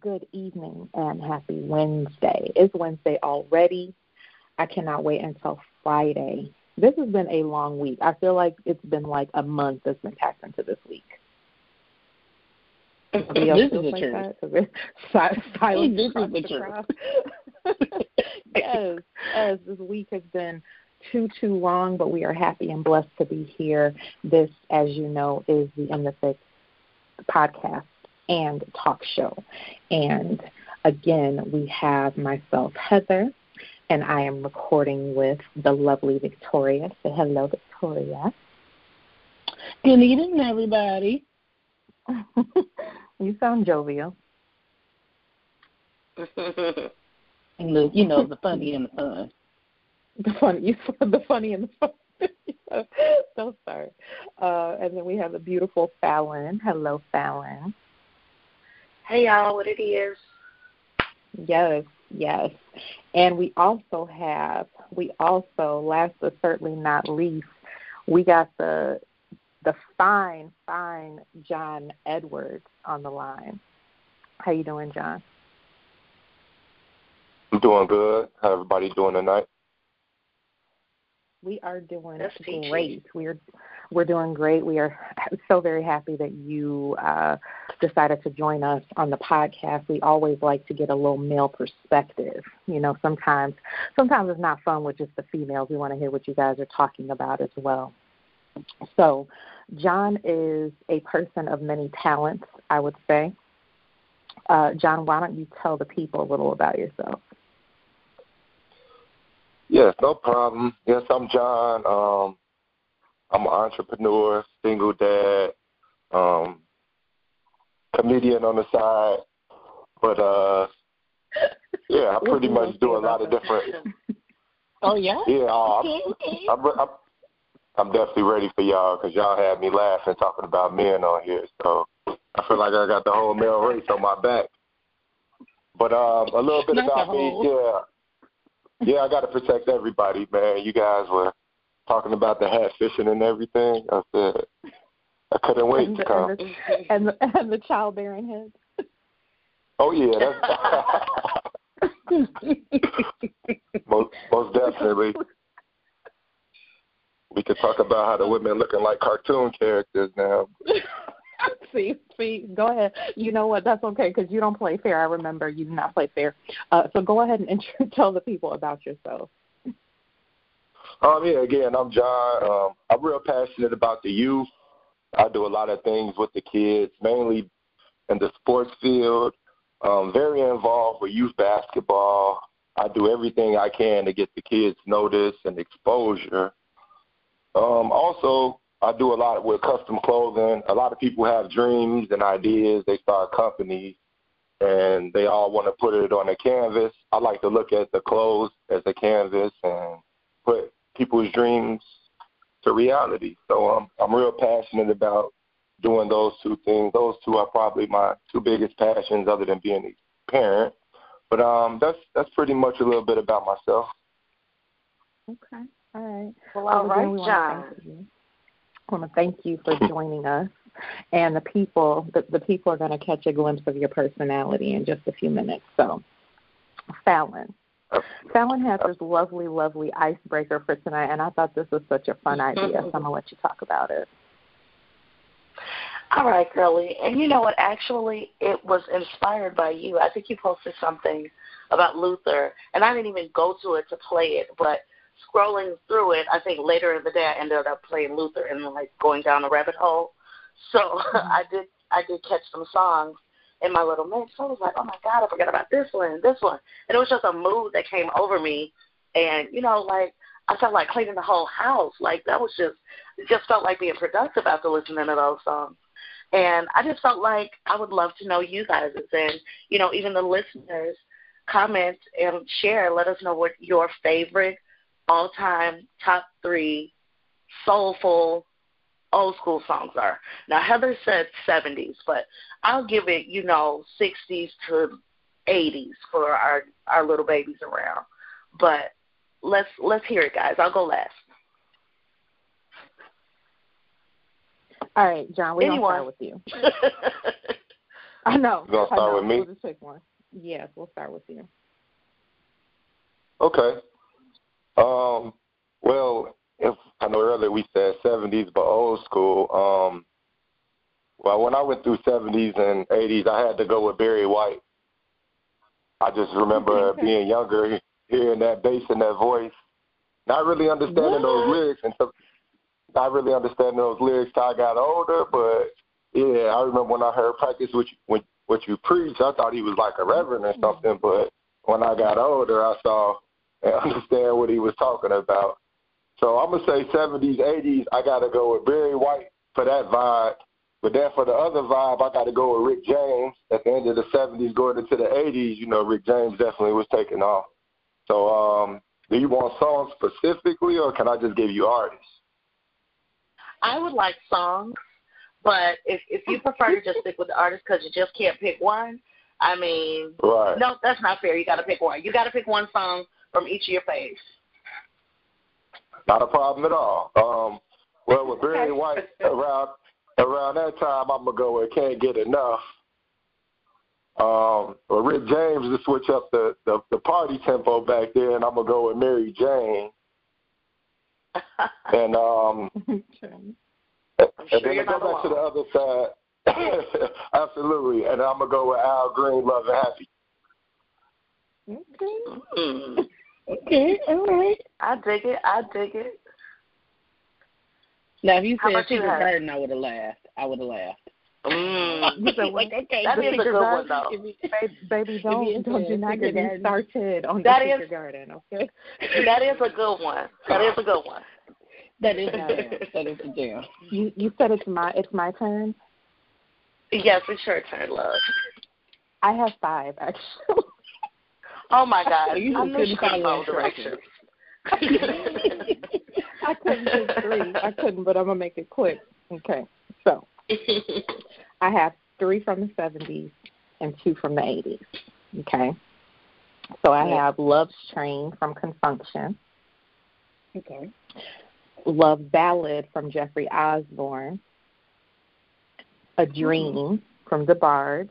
good evening, and happy Wednesday. It's Wednesday already. I cannot wait until Friday. This has been a long week. I feel like it's been like a month that's been packed into this week. This is the like truth. Silence This across is the the truth. crowd. Yes, this week has been too long, but we are happy and blessed to be here. This, as you know, is the In the Thick podcast and talk show. And again, we have myself, Heather, and I am recording with the lovely Victoria. Say hello, Victoria. Good evening, everybody. You sound jovial. And look, you know, the funny and the fun. The funny and the fun. Don't start. And then we have the beautiful Fallon. Hello, Fallon. Hey, y'all, what it is? Yes. And we also, last but certainly not least, we got the fine John Edwards on the line. How you doing, John? I'm doing good. How everybody doing tonight? We are doing great. We're doing great. We are so very happy that you decided to join us on the podcast. We always like to get a little male perspective. You know, sometimes it's not fun with just the females. We want to hear what you guys are talking about as well. So, John is a person of many talents, I would say. John, why don't you tell the people a little about yourself? Yes, no problem. Yes, I'm John. I'm an entrepreneur, single dad, comedian on the side. But, I pretty much do a lot of different. Oh, yeah? Yeah, Okay. I'm definitely ready for y'all because y'all had me laughing talking about men on here. So I feel like I got the whole male race on my back. But a little bit Not about me, Yeah, I got to protect everybody, man. You guys were talking about the hat fishing and everything. I said I couldn't wait to come. And the childbearing head. Oh, yeah. Most definitely. We could talk about how the women looking like cartoon characters now. See, go ahead. You know what? That's okay because you don't play fair. I remember you do not play fair. So go ahead and tell the people about yourself. Again, I'm John. I'm real passionate about the youth. I do a lot of things with the kids, mainly in the sports field. Very involved with youth basketball. I do everything I can to get the kids notice and exposure. Also, I do a lot with custom clothing. A lot of people have dreams and ideas. They start companies, and they all want to put it on a canvas. I like to look at the clothes as a canvas and put people's dreams to reality. So I'm real passionate about doing those two things. Those two are probably my two biggest passions other than being a parent. But that's pretty much a little bit about myself. Okay. All right. Well, all right, John. I want to thank you for joining us. And the people are going to catch a glimpse of your personality in just a few minutes. So, Fallon has this lovely icebreaker for tonight, and I thought this was such a fun idea, so I'm going to let you talk about it. All right, girlie. And you know what? Actually, it was inspired by you. I think you posted something about Luther, and I didn't even go to it to play it, but scrolling through it, I think later in the day I ended up playing Luther and like going down the rabbit hole. So I did catch some songs in my little mix. So I was like, oh my God, I forgot about this one and this one. And it was just a mood that came over me, and like I felt like cleaning the whole house. Like it just felt like being productive after listening to those songs. And I just felt like I would love to know you guys, and even the listeners, comment and share. Let us know what your favorite all-time top 3 soulful old school songs are. Now, Heather said 70s, but I'll give it, 60s to 80s for our little babies around. But let's hear it, guys. I'll go last. All right, John, we're going to start with you. No. You gonna start with me? We'll just pick one. Yes, we'll start with you. Okay. Well, if I know earlier we said 70s, but old school. Well, when I went through 70s and 80s, I had to go with Barry White. I just remember being younger, hearing that bass and that voice, not really understanding those lyrics until I got older. But yeah, I remember when I heard Practice What You Preach, I thought he was like a reverend or something. But when I got older, I saw and understand what he was talking about. So I'm gonna say 70s, 80s. I gotta go with Barry White for that vibe. But then for the other vibe, I got to go with Rick James. At the end of the 70s, going into the 80s, Rick James definitely was taking off. So do you want songs specifically, or can I just give you artists? I would like songs, but if you prefer to just stick with the artist because you just can't pick one, I mean, right. No, that's not fair. You got to pick one. You got to pick one song from each of your faves. Not a problem at all. Well, with Barry White, around that time, I'm going to go with Can't Get Enough. But Rick James, to switch up the party tempo back there, and I'm going to go with Mary Jane. And and then to go back to the other side, absolutely, and I'm going to go with Al Green, Love and Happy. Okay. Okay, all right. I dig it. Now, if you said Secret Garden, I would have laughed. Okay, that is a good one, though. Baby, don't you not get me started on the Secret Garden, okay? That is a good one. That is a jam. You said it's my turn? Yes, it's your turn, love. I have 5, actually. Oh, my God. You I knew she couldn't follow directions. I couldn't do 3. But I'm going to make it quick. Okay. So I have 3 from the 70s and 2 from the 80s. Okay. So I have Love's Train from Confunction. Okay. Love Ballad from Jeffrey Osborne. A Dream from DeBarge.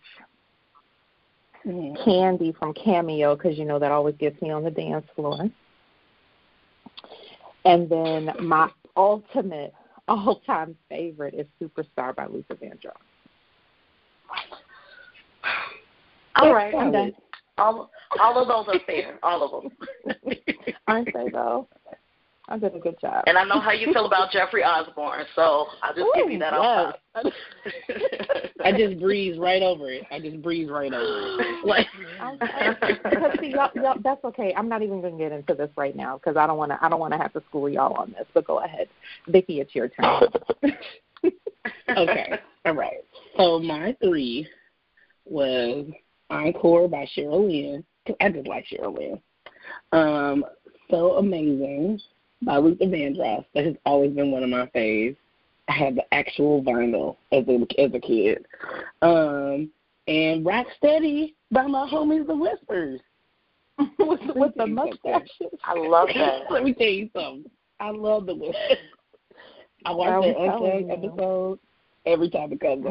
Candy from Cameo, because that always gets me on the dance floor. And then my ultimate all-time favorite is Superstar by Luther Vandross. All right, I'm done. All of those are fair, all of them. Aren't they, though? I did a good job. And I know how you feel about Jeffrey Osborne, so I'll just give you that off top. I just breeze right over it. Like, because see, y'all, that's okay. I'm not even going to get into this right now because I don't want to have to school y'all on this. But go ahead, Vicki, it's your turn. Okay, all right. So my 3 was Encore by Cheryl Lynn. I just like Cheryl Lynn. So Amazing by Luther Vandross. That has always been one of my faves. I had the actual vinyl as a kid. And Rock Steady by my homies The Whispers. with the mustaches. I love that. Let me tell you something. I love The Whispers. I watch that Unplugged episode every time it comes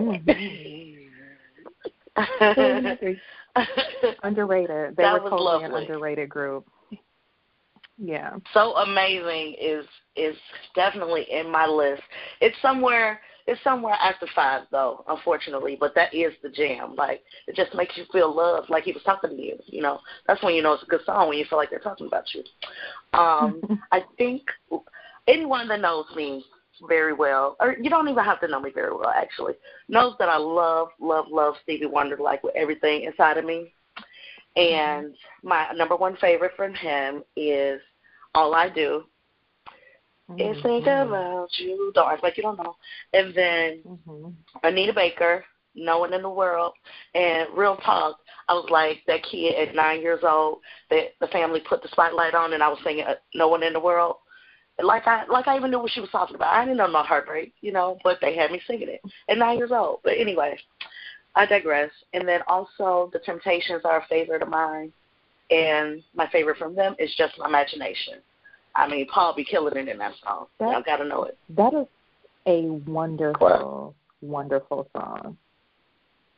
on. Underrated. They that were was totally lovely. An underrated group. Yeah. So Amazing is definitely in my list. It's somewhere after 5 though, unfortunately, but that is the jam. Like, it just makes you feel loved, like he was talking to you, That's when you know it's a good song, when you feel like they're talking about you. I think anyone that knows me very well, or you don't even have to know me very well actually, knows that I love Stevie Wonder, like with everything inside of me. And my number 1 favorite from him is All I Do is Think About You. Don't act like you don't know. And then Anita Baker, No One in the World. And real talk, I was like that kid at 9 years old that the family put the spotlight on, and I was singing No One in the World. Like I even knew what she was talking about. I didn't know no heartbreak, but they had me singing it at 9 years old. But anyway, I digress. And then also The Temptations are a favorite of mine. And my favorite from them is Just My Imagination. I mean, Paul be killing it in that song. Y'all got to know it. That is a wonderful, wonderful song.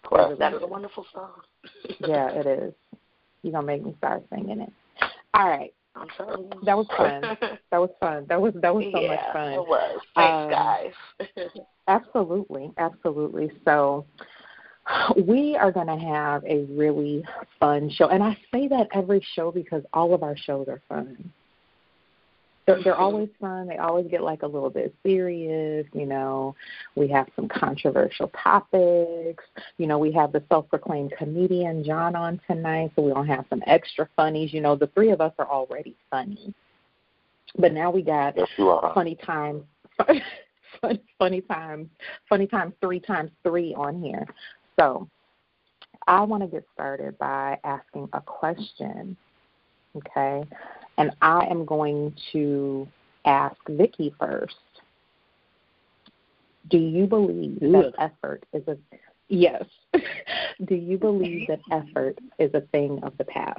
Classic. That is a wonderful song. Yeah, it is. You're going to make me start singing it. All right. I'm sorry. That was fun. That was fun. That was so much fun. It was. Thanks, guys. Absolutely. So we are going to have a really fun show. And I say that every show because all of our shows are fun. They're always fun. They always get like a little bit serious. You know, we have some controversial topics. You know, we have the self-proclaimed comedian John on tonight, so we're going to have some extra funnies. You know, the three of us are already funny. But now we got funny times, funny times 3x3 on here. So I want to get started by asking a question, okay? And I am going to ask Vicki first. Do you believe that effort is a yes? Do you believe that effort is a thing of the past?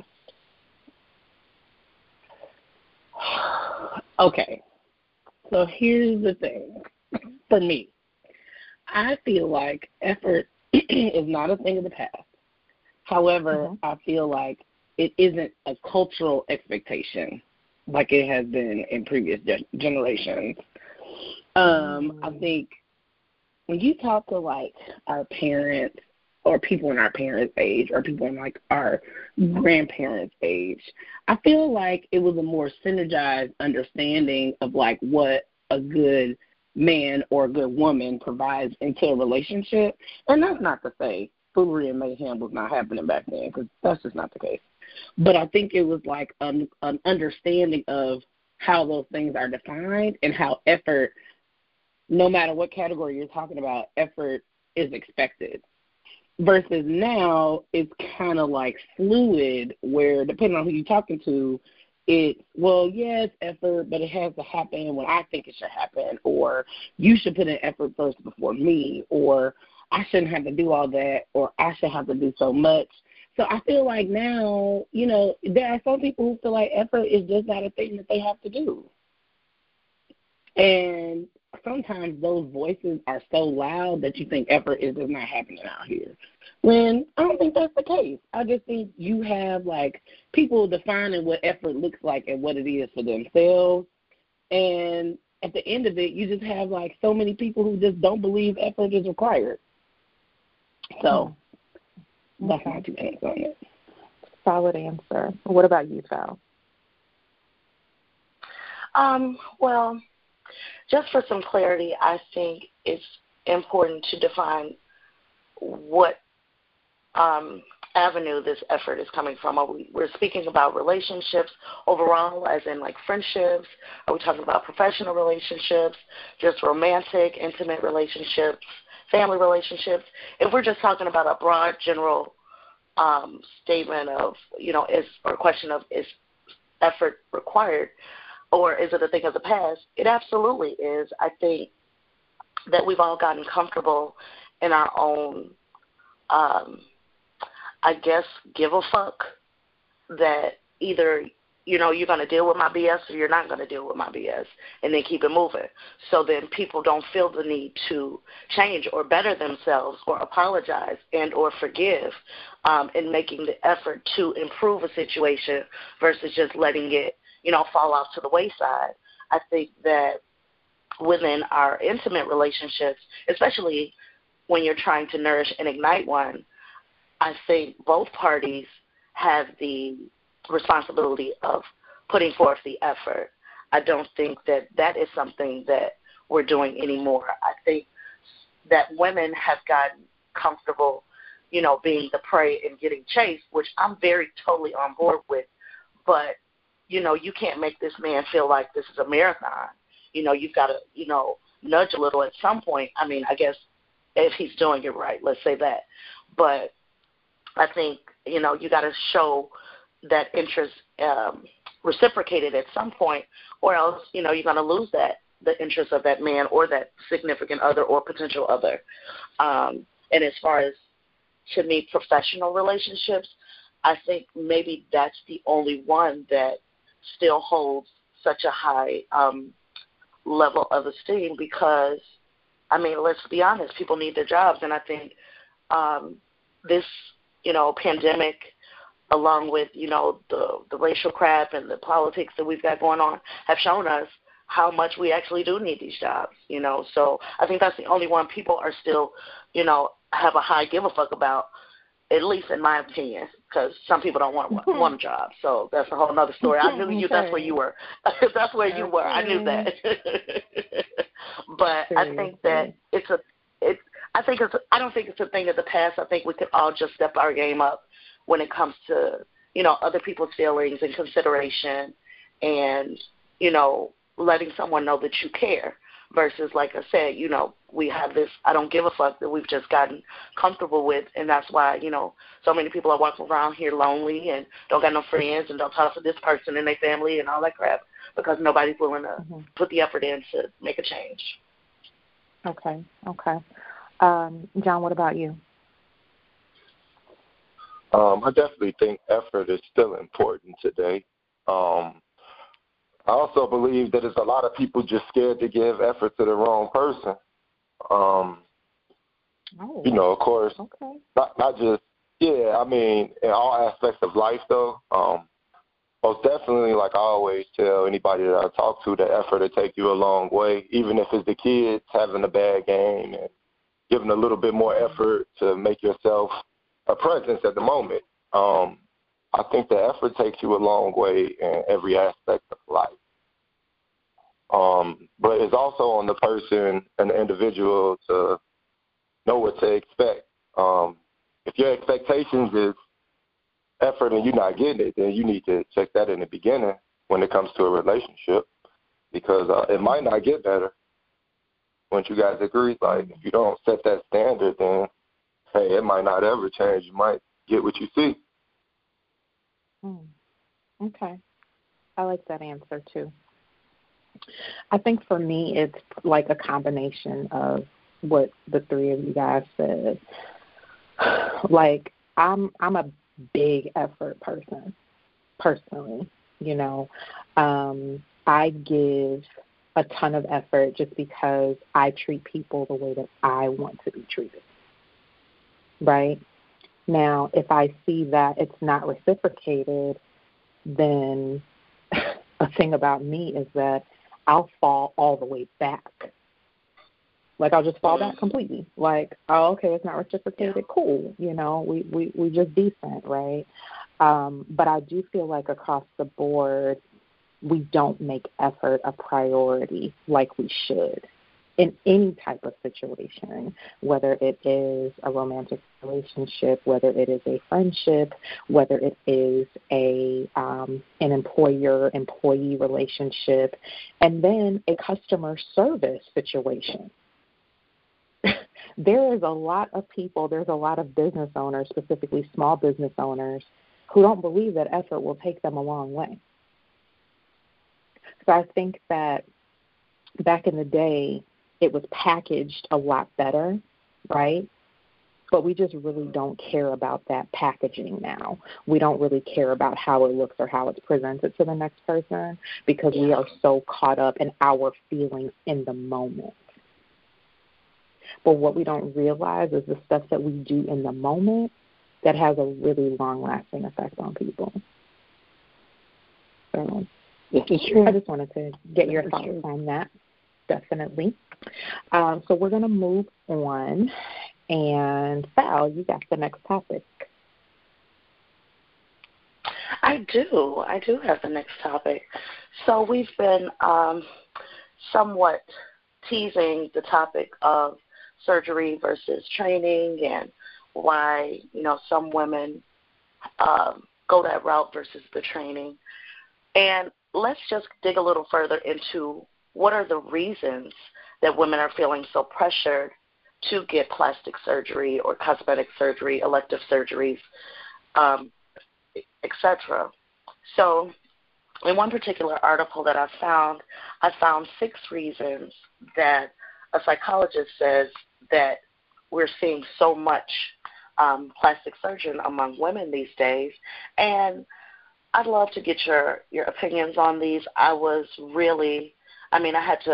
Okay. So here's the thing. For me, I feel like effort is not a thing of the past. However, I feel like it isn't a cultural expectation like it has been in previous generations. I think when you talk to, like, our parents or people in our parents' age or people in, like, our grandparents' age, I feel like it was a more synergized understanding of, like, what a good man or a good woman provides into a relationship. And that's not to say foolery and mayhem was not happening back then, because that's just not the case. But I think it was like an understanding of how those things are defined and how effort, no matter what category you're talking about, effort is expected. Versus now, it's kind of like fluid where, depending on who you're talking to, it's, well, yes, effort, but it has to happen when I think it should happen, or you should put in effort first before me, or I shouldn't have to do all that, or I should have to do so much. So I feel like now, you know, there are some people who feel like effort is just not a thing that they have to do. And sometimes those voices are so loud that you think effort is just not happening out here. When I don't think that's the case. I just think you have, like, people defining what effort looks like and what it is for themselves. And at the end of it, you just have, like, so many people who just don't believe effort is required. So that's my 2 cents on it. Solid answer. What about you, Val? Well, just for some clarity, I think it's important to define what avenue this effort is coming from. We're speaking about relationships overall, as in like friendships? Are we talking about professional relationships, just romantic, intimate relationships, family relationships? If we're just talking about a broad, general statement of, you know, or question of, is effort required, or is it a thing of the past? It absolutely is. I think that we've all gotten comfortable in our own, I guess, give a fuck that either, you know, you're going to deal with my BS or you're not going to deal with my BS, and then keep it moving. So then people don't feel the need to change or better themselves or apologize and or forgive in making the effort to improve a situation versus just letting it, you know, fall off to the wayside. I think that within our intimate relationships, especially when you're trying to nourish and ignite one, I think both parties have the responsibility of putting forth the effort. I don't think that that is something that we're doing anymore. I think that women have gotten comfortable, you know, being the prey and getting chased, which I'm very totally on board with. But, you know, you can't make this man feel like this is a marathon. You know, you've got to, you know, nudge a little at some point. I mean, I guess if he's doing it right, let's say that. But I think, you know, you got to show that interest reciprocated at some point, or else, you know, you're going to lose the interest of that man or that significant other or potential other. And as far as, to me, professional relationships, I think maybe that's the only one that still holds such a high level of esteem because, I mean, let's be honest, people need their jobs, and I think this, pandemic, along with, the racial crap and the politics that we've got going on, have shown us how much we actually do need these jobs, So I think that's the only one people are still, have a high give a fuck about, at least in my opinion, because some people don't want a job. So that's a whole other story. I knew you. That's where you were. That's where you were. I knew that. But I think that I don't think it's a thing of the past. I think we could all just step our game up when it comes to, other people's feelings and consideration and, letting someone know that you care versus, like I said, we have this I don't give a fuck that we've just gotten comfortable with. And that's why, so many people are walking around here lonely and don't got no friends and don't talk to this person and their family and all that crap because nobody's willing to put the effort in to make a change. Okay. John, what about you? I definitely think effort is still important today. I also believe that there's a lot of people just scared to give effort to the wrong person. Of course, not just, in all aspects of life, though. Most definitely, like I always tell anybody that I talk to, the effort will take you a long way, even if it's the kids having a bad game and giving a little bit more effort to make yourself a presence at the moment. I think the effort takes you a long way in every aspect of life. But it's also on the person and the individual to know what to expect. If your expectations is effort and you're not getting it, then you need to check that in the beginning when it comes to a relationship, because it might not get better once you guys agree. Like, if you don't set that standard, then, hey, it might not ever change. You might get what you see. Okay. I like that answer, too. I think for me it's like a combination of what the three of you guys said. Like, I'm a big effort person, personally. I give a ton of effort just because I treat people the way that I want to be treated. Right? Now, if I see that it's not reciprocated, then a thing about me is that I'll fall all the way back. Like, I'll just fall back completely. Like, oh, okay, it's not reciprocated. Cool. We just decent, right? But I do feel like across the board, we don't make effort a priority like we should in any type of situation, whether it is a romantic relationship, whether it is a friendship, whether it is an employer-employee relationship, and then a customer service situation. There is a lot of people, there's a lot of business owners, specifically small business owners, who don't believe that effort will take them a long way. So I think that back in the day, it was packaged a lot better, right? But we just really don't care about that packaging now. We don't really care about how it looks or how it's presented to the next person because we are so caught up in our feelings in the moment. But what we don't realize is the stuff that we do in the moment that has a really long-lasting effect on people. So I just wanted to get your thoughts on that. Definitely. So we're going to move on. And Sal, you got the next topic. I do have the next topic. So we've been somewhat teasing the topic of surgery versus training and why, some women go that route versus the training. And let's just dig a little further into what are the reasons that women are feeling so pressured to get plastic surgery or cosmetic surgery, elective surgeries, etc. So in one particular article that I found 6 reasons that a psychologist says that we're seeing so much plastic surgery among women these days. And I'd love to get your opinions on these. I had to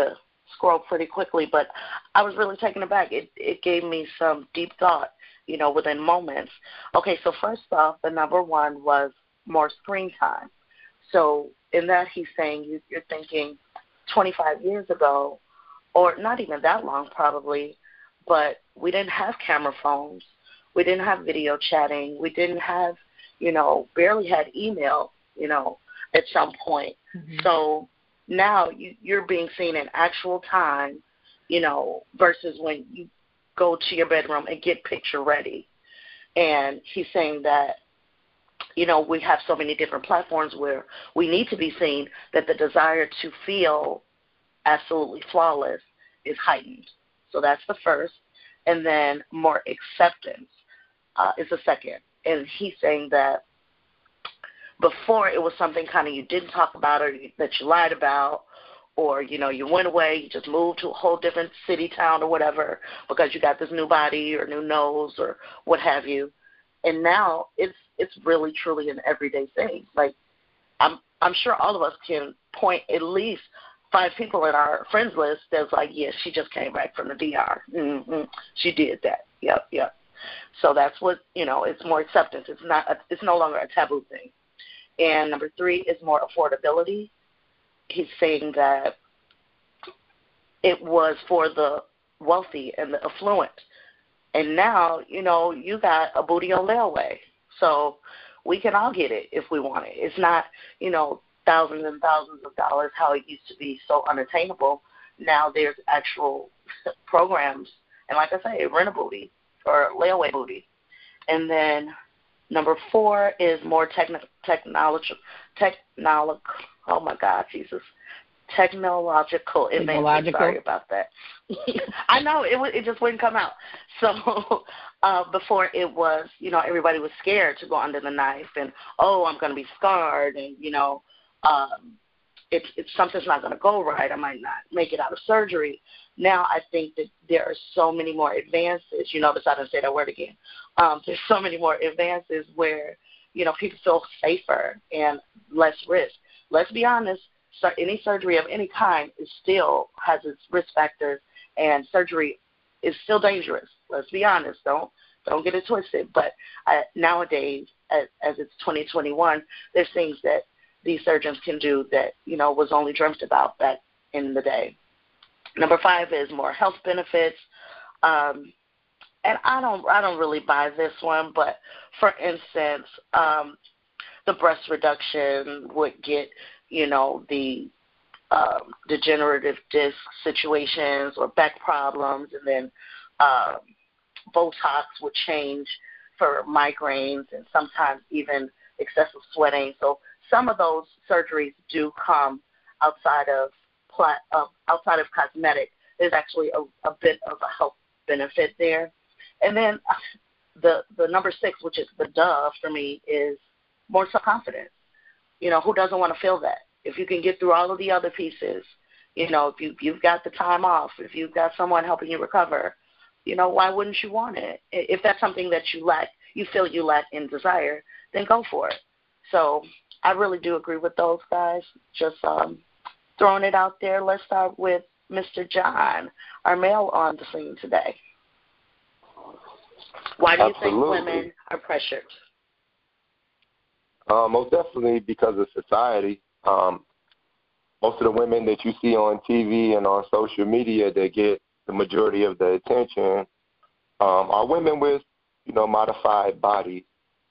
scroll pretty quickly, but I was really taken aback. It gave me some deep thought, within moments. Okay, so first off, the number one was more screen time. So in that, he's saying you're thinking 25 years ago, or not even that long probably, but we didn't have camera phones. We didn't have video chatting. We didn't have, barely had email, at some point. Mm-hmm. So now you're being seen in actual time, versus when you go to your bedroom and get picture ready. And he's saying that, we have so many different platforms where we need to be seen that the desire to feel absolutely flawless is heightened. So that's the first. And then more acceptance is the second. And he's saying that before it was something kind of you didn't talk about or that you lied about, or, you went away, you just moved to a whole different city, town, or whatever because you got this new body or new nose or what have you. And now it's really, truly an everyday thing. Like, I'm sure all of us can point at least 5 people in our friends list that's like, yes, she just came back from the DR. Mm-hmm. She did that. Yep. So that's what, it's more acceptance. It's no longer a taboo thing. And number 3 is more affordability. He's saying that it was for the wealthy and the affluent. And now, you got a booty on layaway. So we can all get it if we want it. It's not, thousands and thousands of dollars how it used to be so unattainable. Now there's actual programs. And like I say, rent a booty or layaway booty. And then number 4 is more technological advancement. Sorry about that. I know it just wouldn't come out. So before it was, everybody was scared to go under the knife, and I'm going to be scarred, and if something's not going to go right, I might not make it out of surgery. Now I think that there are so many more advances. You notice I didn't say that word again. There's so many more advances where people feel safer and less risk. Let's be honest. So any surgery of any kind still has its risk factors, and surgery is still dangerous. Let's be honest. Don't get it twisted. But nowadays, as it's 2021, there's things that these surgeons can do that was only dreamt about back in the day. Number 5 is more health benefits, and I don't really buy this one. But for instance, the breast reduction would get the degenerative disc situations or back problems, and then Botox would change for migraines and sometimes even excessive sweating. So some of those surgeries do come outside of cosmetic. There's actually a bit of a health benefit there. And then the number 6, which is the dove for me, is more self-confidence. Who doesn't want to feel that? If you can get through all of the other pieces, if you've got the time off, if you've got someone helping you recover, why wouldn't you want it? If that's something that you feel you lack in desire, then go for it. So I really do agree with those guys. Just throwing it out there. Let's start with Mr. John, our male on the scene today. Why do you think women are pressured? Most definitely because of society. Most of the women that you see on TV and on social media that get the majority of the attention are women with, modified bodies.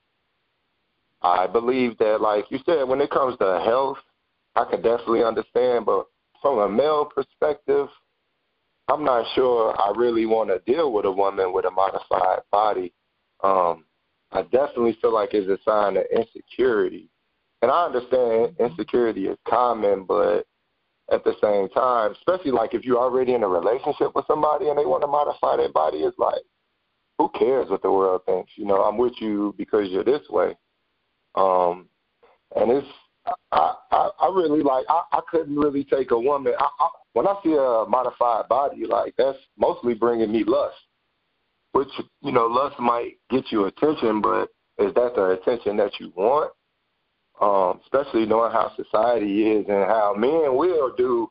I believe that, like you said, when it comes to health, I can definitely understand, but from a male perspective, I'm not sure I really want to deal with a woman with a modified body. I definitely feel like it's a sign of insecurity. And I understand insecurity is common, but at the same time, especially like if you're already in a relationship with somebody and they want to modify their body, it's like, who cares what the world thinks? I'm with you because you're this way. And it's, I really like, I couldn't really take a woman. When I see a modified body, like that's mostly bringing me lust, which, lust might get you attention, but is that the attention that you want? Especially knowing how society is and how men will do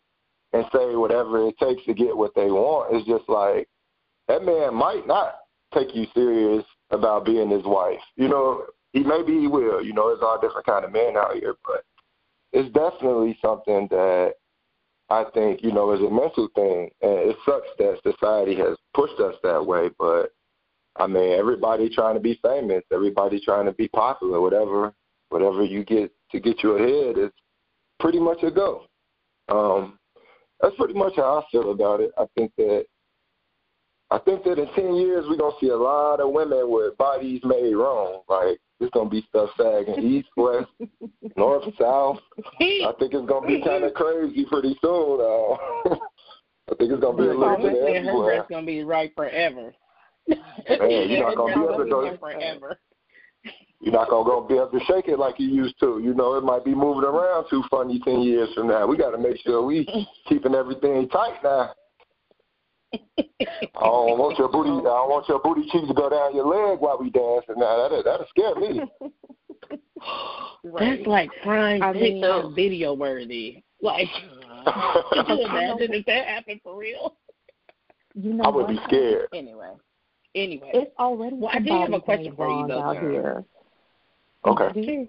and say whatever it takes to get what they want, it's just like that man might not take you serious about being his wife. You know, maybe he will. You know, there's all different kind of men out here, but it's definitely something that I think, you know, is a mental thing. And it sucks that society has pushed us that way, but I mean, everybody trying to be famous, everybody trying to be popular, whatever you get to get you ahead is pretty much a go. That's pretty much how I feel about it. I think that in 10 years we're gonna see a lot of women with bodies made wrong. Like there's gonna be stuff sagging east, west, north, south. I think it's gonna be kind of crazy pretty soon. I think it's gonna be a little bit everywhere. Her breast's gonna be right forever. Man, you're not gonna be able to go forever. You're not gonna be able to shake it like you used to. You know, it might be moving around too funny 10 years from now. We got to make sure we keeping everything tight now. I don't want your booty cheeks to go down your leg while we dancing. Now that'll scare me. That's like prime video worthy. Like, could you imagine if that happened for real? You know, I would be scared. Anyway, it's already. Well, I do have a question for you, though, out here. Okay.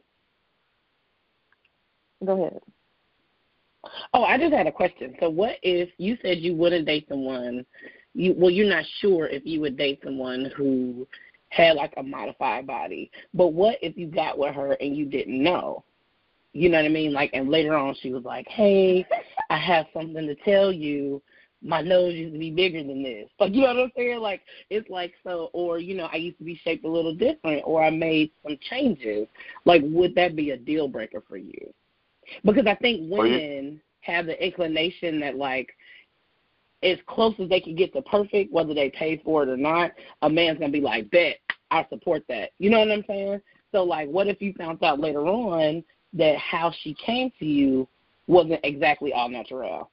Go ahead. Oh, I just had a question. So what if you said you wouldn't date someone, you're not sure if you would date someone who had like a modified body, but what if you got with her and you didn't know? You know what I mean? Like, and later on she was like, hey, I have something to tell you. My nose used to be bigger than this. Like, you know what I'm saying? Like, it's like so, or, you know, I used to be shaped a little different, or I made some changes. Like, would that be a deal breaker for you? Because I think women have the inclination that, like, as close as they can get to perfect, whether they pay for it or not, a man's going to be like, bet, I support that. You know what I'm saying? So, like, what if you found out later on that how she came to you wasn't exactly all natural?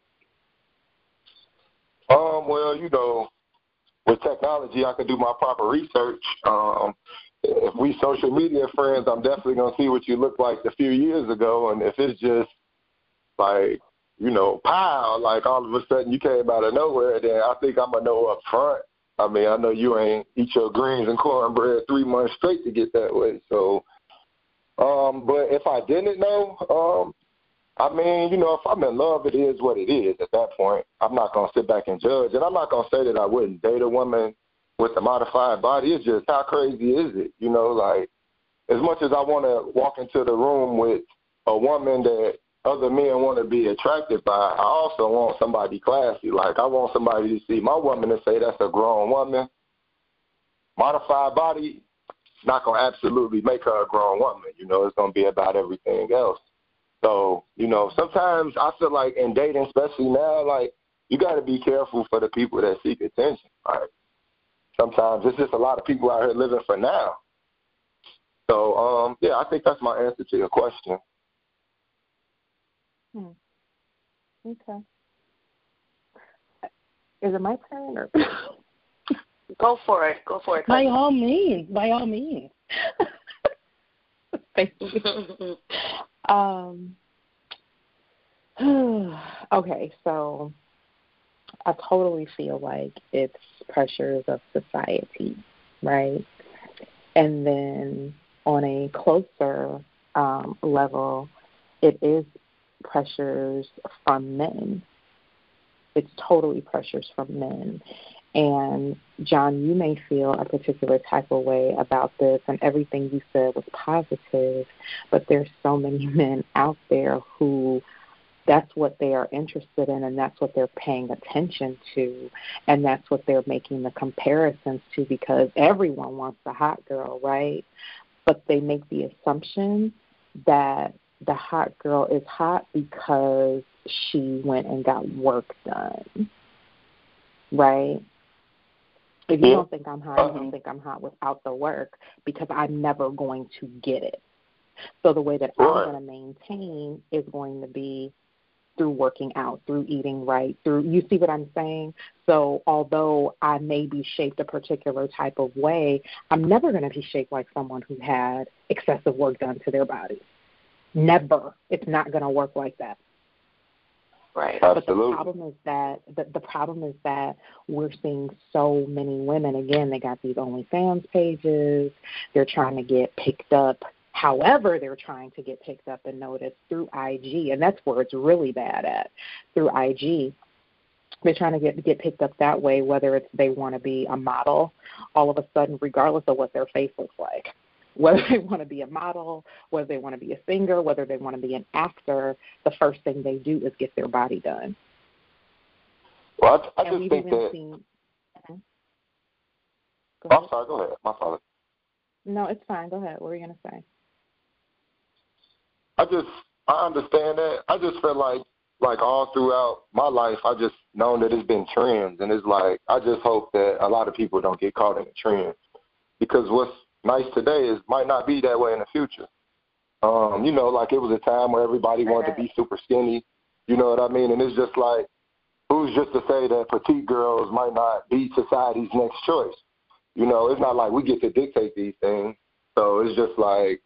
Well, you know, with technology, I can do my proper research. If we social media friends, I'm definitely going to see what you looked like a few years ago. And if it's just like, you know, pow, like all of a sudden you came out of nowhere, then I think I'm going to know up front. I mean, I know you ain't eat your greens and cornbread 3 months straight to get that way. So, but if I didn't know, I mean, you know, if I'm in love, it is what it is at that point. I'm not going to sit back and judge. And I'm not going to say that I wouldn't date a woman with a modified body. It's just how crazy is it? You know, like as much as I want to walk into the room with a woman that other men want to be attracted by, I also want somebody classy. Like I want somebody to see my woman and say that's a grown woman. Modified body, not going to absolutely make her a grown woman. You know, it's going to be about everything else. So, you know, sometimes I feel like in dating, especially now, like, you got to be careful for the people that seek attention. Like, sometimes it's just a lot of people out here living for now. So, yeah, I think that's my answer to your question. Okay. Is it my turn? Or? Go for it. Go for it. By all means. By all means. Thank you. Okay, so I totally feel like it's pressures of society, right? And then on a closer level, it is pressures from men. It's totally pressures from men. And, John, you may feel a particular type of way about this, and everything you said was positive, but there's so many men out there who that's what they are interested in, and that's what they're paying attention to, and that's what they're making the comparisons to, because everyone wants the hot girl, right? But they make the assumption that the hot girl is hot because she went and got work done, right? If you don't think I'm hot, you don't think I'm hot without the work, because I'm never going to get it. So the way that I'm going to maintain is going to be through working out, through eating right, through, you see what I'm saying? So although I may be shaped a particular type of way, I'm never going to be shaped like someone who had excessive work done to their body. Never. It's not going to work like that. Right. Absolutely. But the problem is that we're seeing so many women. Again, they got these OnlyFans pages. They're trying to get picked up. However, they're trying to get picked up and noticed through IG, and that's where it's really bad at, through IG. They're trying to get picked up that way, whether it's they want to be a model all of a sudden, regardless of what their face looks like. Whether they want to be a model, whether they want to be a singer, whether they want to be an actor, the first thing they do is get their body done. Well, I just think that... I'm sorry, go ahead. My fault. No, it's fine. Go ahead. What were you going to say? I understand that. I just feel like all throughout my life, I just known that it's been trends, and it's like I just hope that a lot of people don't get caught in the trend, because what's nice today might not be that way in the future. Like it was a time where everybody wanted to be super skinny, you know what I mean? And it's just like, who's just to say that petite girls might not be society's next choice? It's not like we get to dictate these things. So it's just like,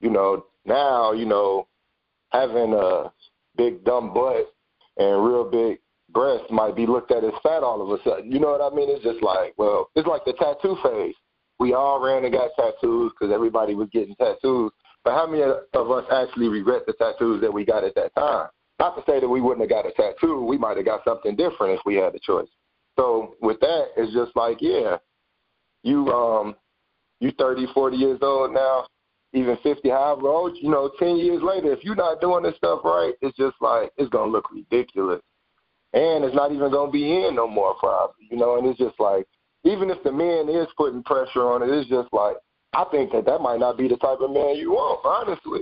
now, having a big dumb butt and real big breasts might be looked at as fat all of a sudden. You know what I mean? It's just like, well, it's like the tattoo phase. We all ran and got tattoos because everybody was getting tattoos. But how many of us actually regret the tattoos that we got at that time? Not to say that we wouldn't have got a tattoo. We might have got something different if we had the choice. So with that, it's just like, yeah, you 30, 40 years old now, even 50, however old, 10 years later, if you're not doing this stuff right, it's just like, it's going to look ridiculous. And it's not even going to be in no more probably, and it's just like, even if the man is putting pressure on it, it's just like, I think that might not be the type of man you want, honestly.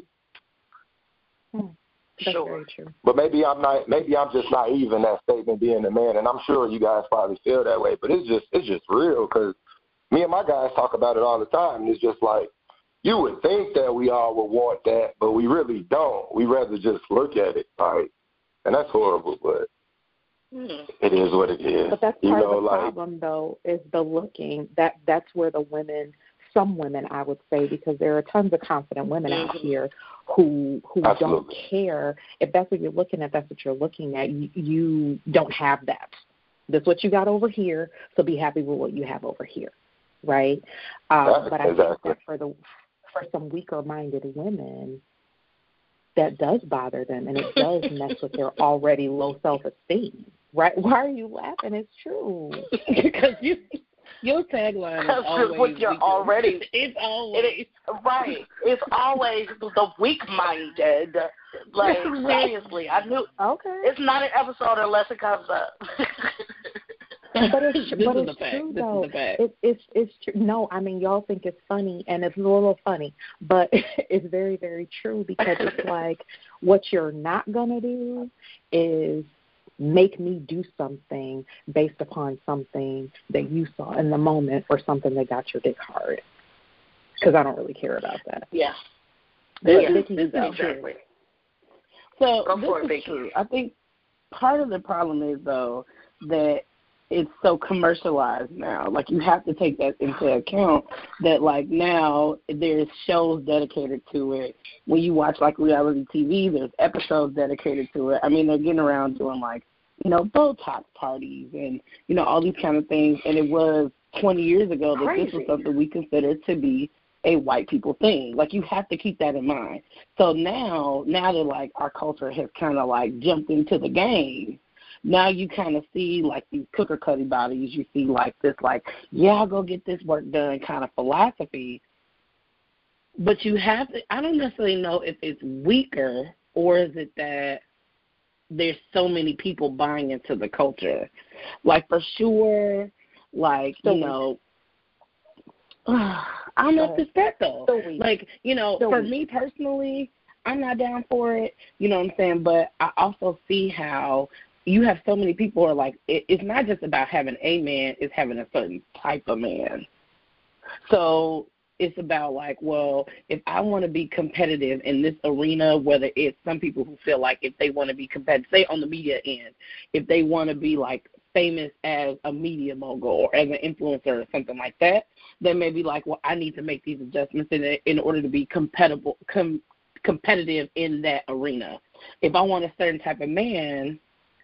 That's very true. But maybe I'm just naive in that statement, being a man, and I'm sure you guys probably feel that way. But it's just real, because me and my guys talk about it all the time. And it's just like, you would think that we all would want that, but we really don't. We rather just look at it, like, and that's horrible, but it is what it is. But that's part of the problem, though, is the looking. That's where the women, some women, I would say, because there are tons of confident women out here who don't care. If that's what you're looking at, that's what you're looking at. You don't have that. That's what you got over here, so be happy with what you have over here, right? But I think that for some weaker-minded women, that does bother them, and it does mess with their already low self-esteem, right? Why are you laughing? It's true. Because your tagline is always what you're already. It's always right. It's always the weak-minded. Like seriously, I knew. Okay. It's not an episode unless it comes up. But it's true, though. It's true. No, I mean, y'all think it's funny, and it's a little funny, but it's very, very true, because it's like, what you're not going to do is make me do something based upon something that you saw in the moment or something that got your dick hard, because I don't really care about that. Yeah. Exactly. So this is true. I think part of the problem is, though, that it's so commercialized now. Like, you have to take that into account, that, like, now there's shows dedicated to it. When you watch, like, reality TV, there's episodes dedicated to it. I mean, they're getting around doing, like, Botox parties and, all these kind of things. And it was 20 years ago that this was something we considered to be a white people thing. Like, you have to keep that in mind. So now that, like, our culture has kind of, like, jumped into the game, now you kind of see, like, these cooker-cutty bodies. You see, like, this, like, yeah, I'll go get this work done kind of philosophy. But you have to – I don't necessarily know if it's weaker, or is it that there's so many people buying into the culture. Like, for sure, like, I don't know if it's that, though. Like, for me personally, I'm not down for it, you know what I'm saying? But I also see how you have so many people who are like, it's not just about having a man, it's having a certain type of man. So it's about, like, well, if I want to be competitive in this arena, whether it's some people who feel like if they want to be competitive, say on the media end, if they want to be, like, famous as a media mogul or as an influencer or something like that, then maybe, like, well, I need to make these adjustments in order to be competitive in that arena. If I want a certain type of man,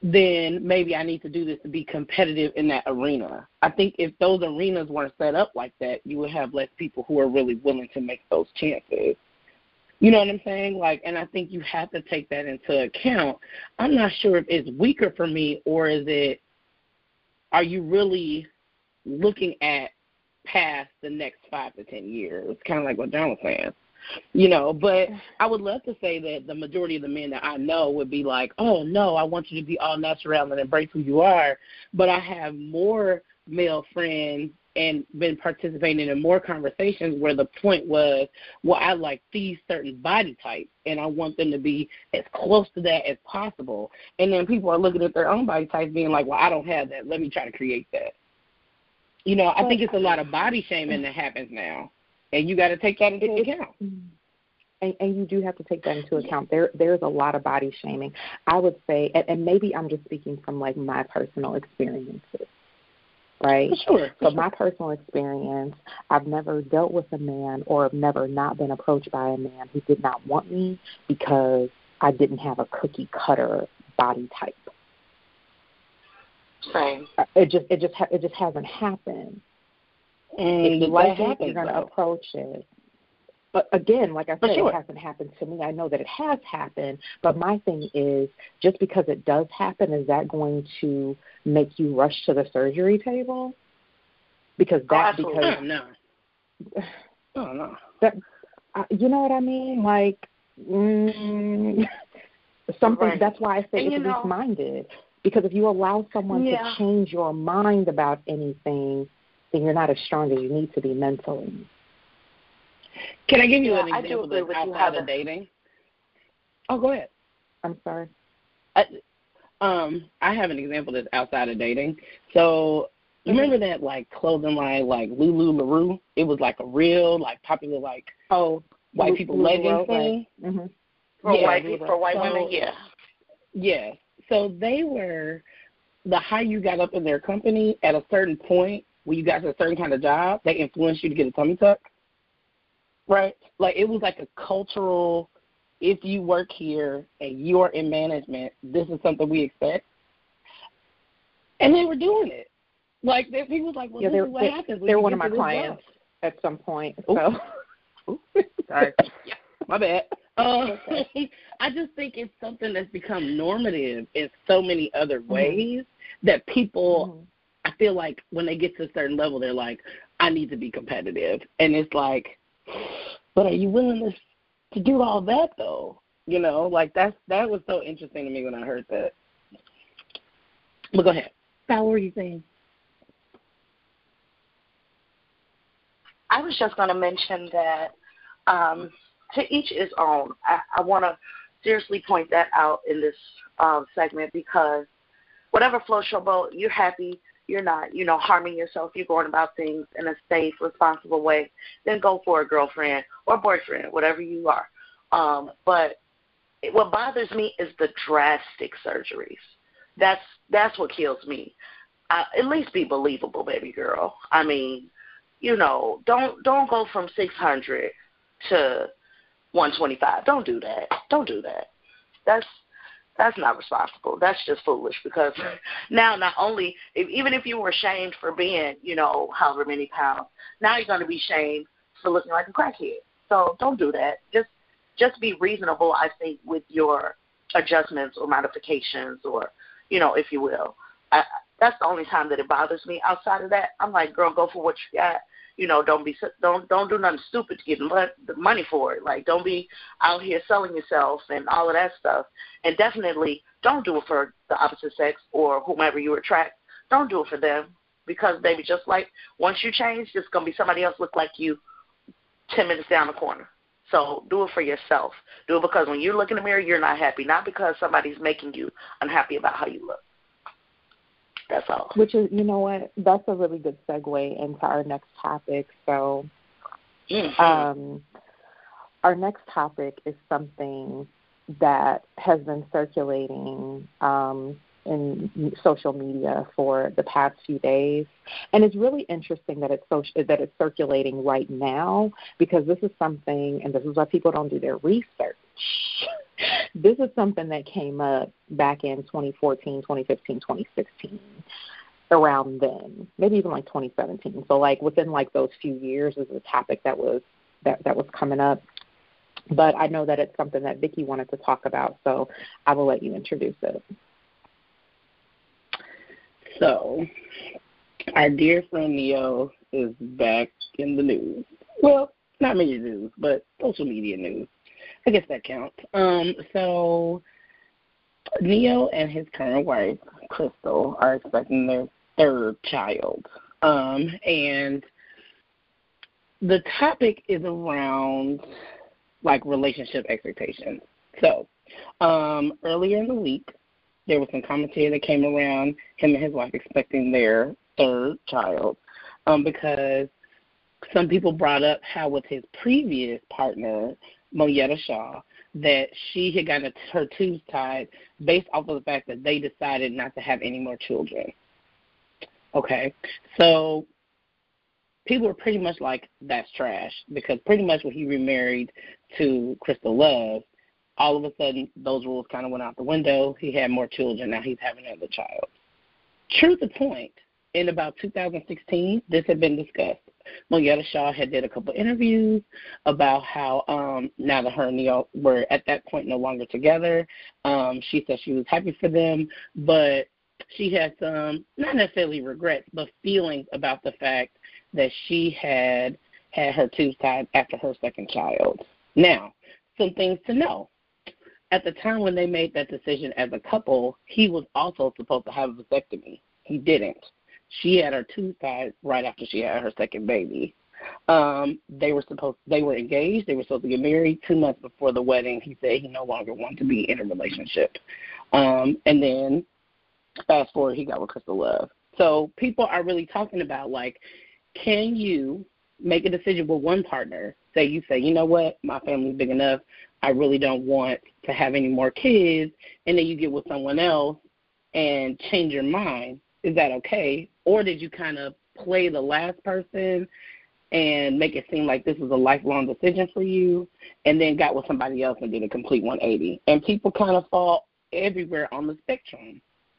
then maybe I need to do this to be competitive in that arena. I think if those arenas weren't set up like that, you would have less people who are really willing to make those chances. You know what I'm saying? Like, and I think you have to take that into account. I'm not sure if it's weaker for me, or are you really looking at past the next 5 to 10 years? It's kind of like what John was saying. You know, but I would love to say that the majority of the men that I know would be like, oh, no, I want you to be all natural and embrace who you are. But I have more male friends and been participating in more conversations where the point was, well, I like these certain body types, and I want them to be as close to that as possible. And then people are looking at their own body types being like, well, I don't have that. Let me try to create that. You know, I think it's a lot of body shaming that happens now. And you got to take that into account. And you do have to take that into account. There's a lot of body shaming. I would say, and maybe I'm just speaking from, like, my personal experiences, right? Sure. So my personal experience, I've never dealt with a man or have never not been approached by a man who did not want me because I didn't have a cookie-cutter body type. Same. It just hasn't happened. And if you like it, you're going to approach it. But again, like I said, It hasn't happened to me. I know that it has happened, but my thing is, just because it does happen, is that going to make you rush to the surgery table? Because no. Oh, no. That, you know what I mean? Like, something. Right. That's why I say it's weak-minded. Because if you allow someone to change your mind about anything, then you're not as strong as you need to be mentally. Can I give you an example that's outside of dating? Oh, go ahead. I'm sorry. I have an example that's outside of dating. So you remember that, like, clothing line, like LuLaRoe? It was like a real, like, popular, like, white people leggings thing. Right. Mm-hmm. For white women, yeah. Yeah. So they were the higher you got up in their company at a certain point, when you got to a certain kind of job, they influenced you to get a tummy tuck, right? Like, it was like a cultural, if you work here and you're in management, this is something we expect. And they were doing it. Like, people was like, well, this is what happens. They're one of my clients at some point. So. Sorry. My bad. I just think it's something that's become normative in so many other ways that people, I feel like when they get to a certain level, they're like, I need to be competitive. And it's like, but are you willing to do all that, though? You know, like, that was so interesting to me when I heard that. But go ahead. What were you saying? I was just going to mention that to each his own. I want to seriously point that out in this segment, because whatever floats your boat, you're happy, you're not, harming yourself, you're going about things in a safe, responsible way, then go for a girlfriend or boyfriend, whatever you are. But what bothers me is the drastic surgeries. That's what kills me. At least be believable, baby girl. I mean, don't go from 600 to 125. Don't do that. Don't do that. That's not responsible. That's just foolish, because now not only, even if you were shamed for being, however many pounds, now you're going to be shamed for looking like a crackhead. So don't do that. Just be reasonable, I think, with your adjustments or modifications, or, if you will. That's the only time that it bothers me. Outside of that, I'm like, girl, go for what you got. Don't do nothing stupid to get the money for it. Like, don't be out here selling yourself and all of that stuff. And definitely don't do it for the opposite sex or whomever you attract. Don't do it for them, because, baby, just like once you change, there's going to be somebody else look like you 10 minutes down the corner. So do it for yourself. Do it because when you look in the mirror, you're not happy, not because somebody's making you unhappy about how you look. That's all. Which is, you know what, that's a really good segue into our next topic. So our next topic is something that has been circulating in social media for the past few days. And it's really interesting that it's circulating right now, because this is something, and this is why people don't do their research. This is something that came up back in 2014, 2015, 2016, around then, maybe even like 2017. So like within like those few years is a topic that was coming up. But I know that it's something that Vicki wanted to talk about, so I will let you introduce it. So, our dear friend Neo is back in the news. Well, not major news, but social media news. I guess that counts. So, Neo and his current wife, Crystal, are expecting their third child. And the topic is around, like, relationship expectations. So, earlier in the week, there was some commentary that came around him and his wife expecting their third child because some people brought up how with his previous partner, Monyetta Shaw, that she had gotten her tubes tied based off of the fact that they decided not to have any more children. Okay, so people were pretty much like, that's trash, because pretty much when he remarried to Crystal Love, all of a sudden those rules kind of went out the window. He had more children. Now he's having another child. True to point, in about 2016, this had been discussed. Monyetta Shaw had did a couple interviews about how now that her and Neo were at that point no longer together, she said she was happy for them, but she had some, not necessarily regrets, but feelings about the fact that she had her tubes tied after her second child. Now, some things to know. At the time when they made that decision as a couple, he was also supposed to have a vasectomy. He didn't. She had her tubes tied right after she had her second baby. They were engaged. They were supposed to get married 2 months before the wedding. He said he no longer wanted to be in a relationship. And then fast forward, he got with Crystal Love. So people are really talking about, like, can you make a decision with one partner? You say, you know what, my family's big enough. I really don't want to have any more kids. And then you get with someone else and change your mind. Is that okay? Or did you kind of play the last person and make it seem like this was a lifelong decision for you, and then got with somebody else and did a complete 180? And people kind of fall everywhere on the spectrum.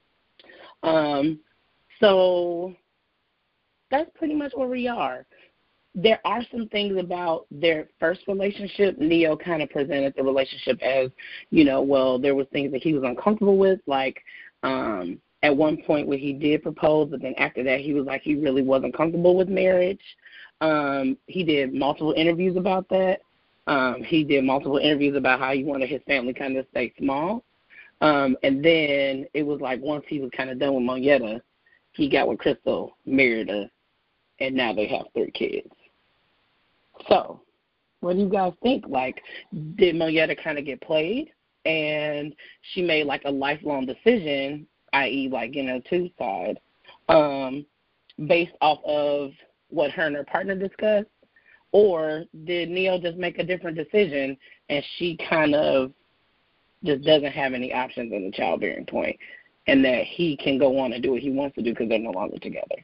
So that's pretty much where we are. There are some things about their first relationship. Neo kind of presented the relationship as, you know, well, there was things that he was uncomfortable with, like at one point where he did propose, but then after that he was like he really wasn't comfortable with marriage. He did multiple interviews about that. He did multiple interviews about how he wanted his family kind of stay small. And then it was like once he was kind of done with Monyetta, he got with Crystal, married her, and now they have 3 kids. So, what do you guys think? Like, did Monyetta kind of get played, and she made like a lifelong decision, i.e., like, you know, tubes tied, based off of what her and her partner discussed? Or did Neo just make a different decision, and she kind of just doesn't have any options in the childbearing point, and that he can go on and do what he wants to do because they're no longer together?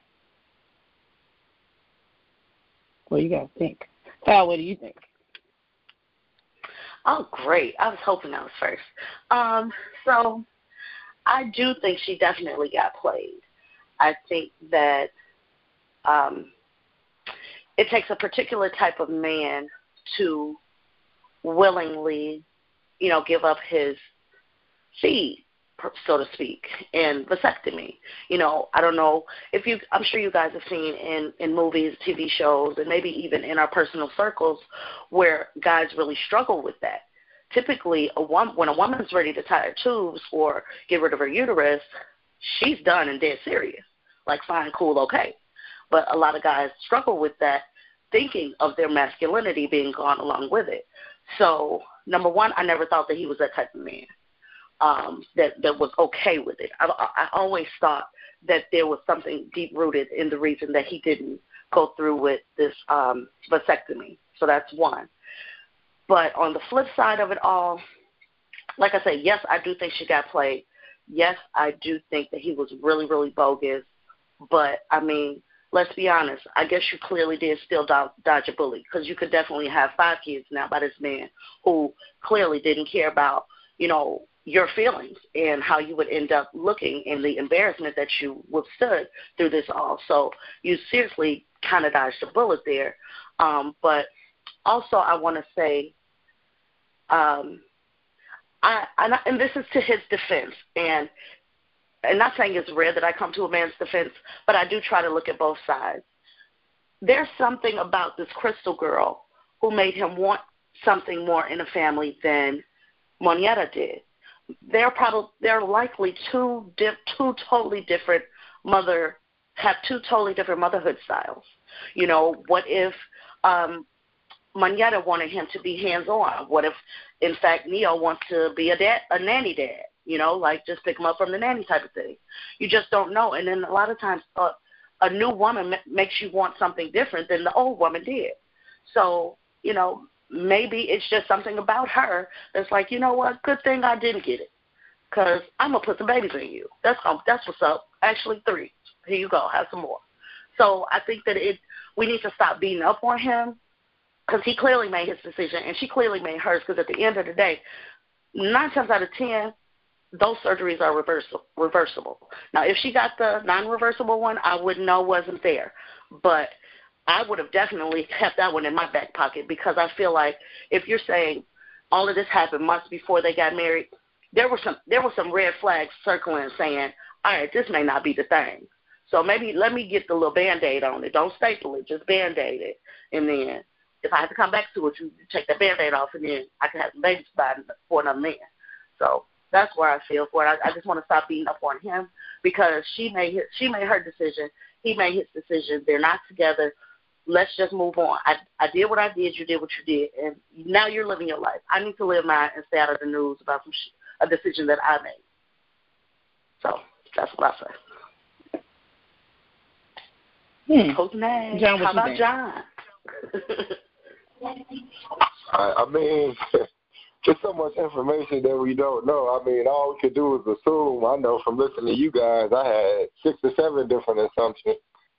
What do you guys think? Val, what do you think? Oh, great. I was hoping that was first. So I do think she definitely got played. I think that it takes a particular type of man to willingly, you know, give up his seed, so to speak, and vasectomy. You know, I don't know if I'm sure you guys have seen in movies, TV shows, and maybe even in our personal circles where guys really struggle with that. Typically, when a woman's ready to tie her tubes or get rid of her uterus, she's done and dead serious. Like, fine, cool, okay. But a lot of guys struggle with that, thinking of their masculinity being gone along with it. So, number one, I never thought that he was that type of man that was okay with it. I always thought that there was something deep-rooted in the reason that he didn't go through with this vasectomy. So that's one. But on the flip side of it all, like I said, yes, I do think she got played. Yes, I do think that he was really, really bogus. But, I mean, let's be honest. I guess you clearly did still dodge a bullet, because you could definitely have 5 kids now by this man who clearly didn't care about your feelings and how you would end up looking and the embarrassment that you withstood through this all. So you seriously kind of dodged a bullet there. But also I want to say, and this is to his defense, and not saying it's rare that I come to a man's defense, but I do try to look at both sides. There's something about this Crystal girl who made him want something more in a family than Monietta did. They're likely two totally different motherhood styles. What if Monietta wanted him to be hands-on? What if, in fact, Neo wants to be a nanny dad? Like just pick him up from the nanny type of thing. You just don't know. And then a lot of times a new woman makes you want something different than the old woman did. So, maybe it's just something about her that's like, you know what, good thing I didn't get it, because I'm going to put some babies in you. That's what's up. Actually, 3. Here you go. Have some more. So I think that we need to stop beating up on him, because he clearly made his decision, and she clearly made hers, because at the end of the day, 9 times out of 10, those surgeries are reversible. Now, if she got the non-reversible one, I would know wasn't there. But I would have definitely kept that one in my back pocket, because I feel like if you're saying all of this happened months before they got married, there were some red flags circling saying, all right, this may not be the thing. So maybe let me get the little Band-Aid on it. Don't staple it, just Band-Aid it. And then if I have to come back to it, you take that Band-Aid off, and then I can have some babies for another man. So that's where I feel for it. I just want to stop beating up on him, because she made her decision. He made his decision. They're not together. Let's just move on. I did what I did. You did what you did. And now you're living your life. I need to live mine and stay out of the news about a decision that I made. So that's what I say. Who's next? John, how about John? I mean, there's so much information that we don't know. I mean, all we could do is assume. I know from listening to you guys, I had 6 or 7 different assumptions.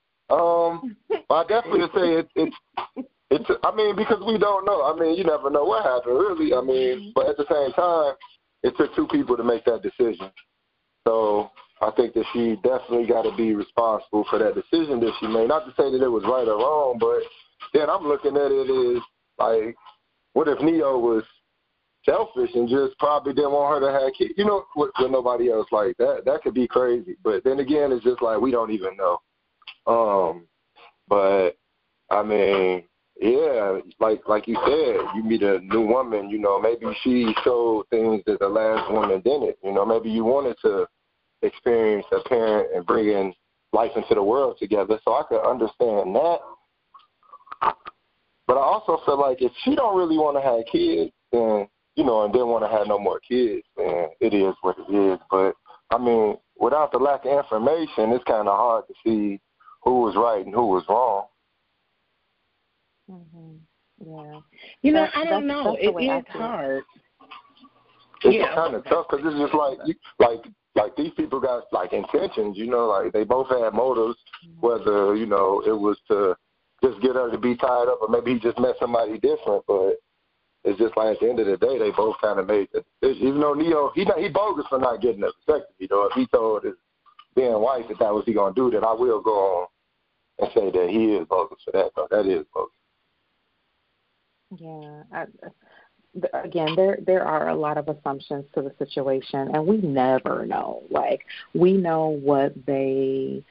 I definitely would say it's. I mean, because we don't know. I mean, you never know what happened, really. I mean, but at the same time, it took 2 people to make that decision. So I think that she definitely got to be responsible for that decision that she made. Not to say that it was right or wrong, but then I'm looking at it as like, what if Neo was selfish and just probably didn't want her to have kids? With nobody else like that. That could be crazy. But then again, it's just like we don't even know. But I mean, yeah, like you said, you meet a new woman, maybe she showed things that the last woman didn't. Maybe you wanted to experience a parent and bringing life into the world together. So I could understand that. But I also feel like if she don't really want to have kids, then, and didn't want to have no more kids, then it is what it is. But I mean, without the lack of information, it's kind of hard to see who was right and who was wrong. Yeah. I don't know. It is hard. It's kind of tough, because it's just like these people got like intentions, like they both had motives, whether, it was to just get her to be tied up, or maybe he just met somebody different. But it's just like at the end of the day, they both kind of made the decision. Even though Neo, he bogus for not getting a vasectomy. If he told his then wife that was he going to do, then I will go on and say that he is bogus for that. That is bogus. Yeah. Again, there are a lot of assumptions to the situation, and we never know. Like, we know what they,